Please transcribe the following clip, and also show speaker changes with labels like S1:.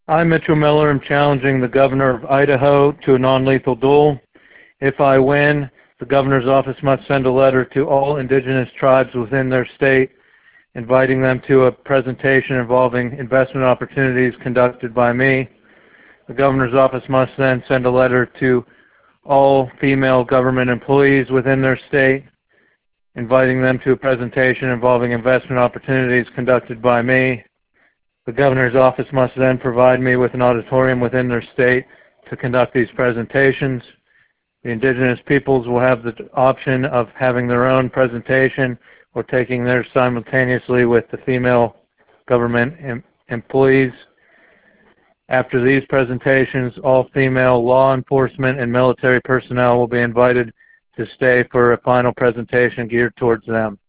S1: I, Mitchell Miller, am challenging the governor of Idaho to a non-lethal duel. If I win, the governor's office must send a letter to all indigenous tribes within their state, inviting them to a presentation involving investment opportunities conducted by me. The governor's office must then send a letter to all female government employees within their state, inviting them to a presentation involving investment opportunities conducted by me. The governor's office must then provide me with an auditorium within their state to conduct these presentations. The indigenous peoples will have the option of having their own presentation or taking theirs simultaneously with the female government employees. After these presentations, all female law enforcement and military personnel will be invited to stay for a final presentation geared towards them.